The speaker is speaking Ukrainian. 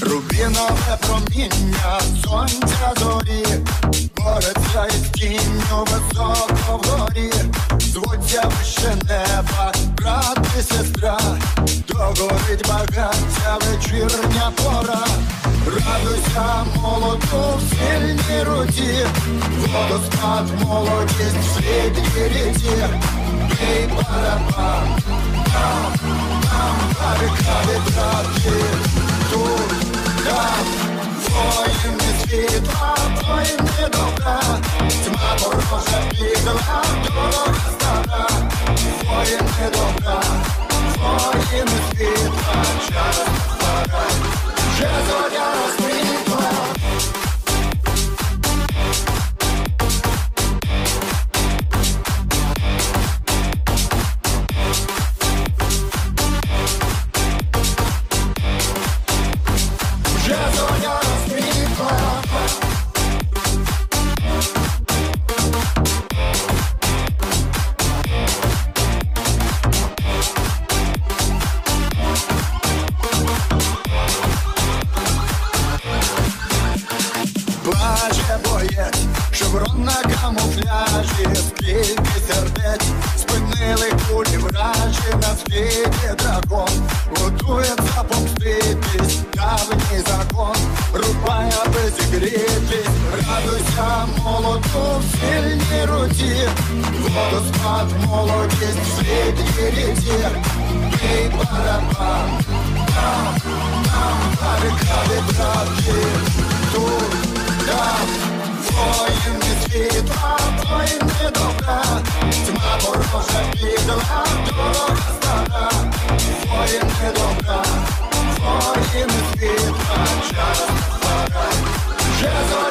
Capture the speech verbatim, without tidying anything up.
Рубінове проміння сонця зорі бореться із тінню високо вгорі. Звуться вище неба, брат і сестра, догорить багаття вечірня пора. Радуйся молоду в сильній руці, водоспад, молодість в світлій ріці. Бій барабан, там, там, барикади травки, тут, там, воїни світла, воїни добра, тьма ворожа підла, дорога стара. Воїни добра, воїни світла, час пора, вже зоря розквітла. Вже зоря розквітла. Плаче боєць, шеврон на камуфляжі, скільки сердець спинили кулі вражі. На світі дракон готується помститись, давній закон рубає аби зігрітись. Радуйся молоду в сильній руці, водоспад, молодість в світлій ріці. Бій барабан, там, там, барикади травки, тут, там, воїни світла, воїни добра, тьма ворожа підла, дорога стара. Воїни добра, воїни світла, час пора, вже зоря.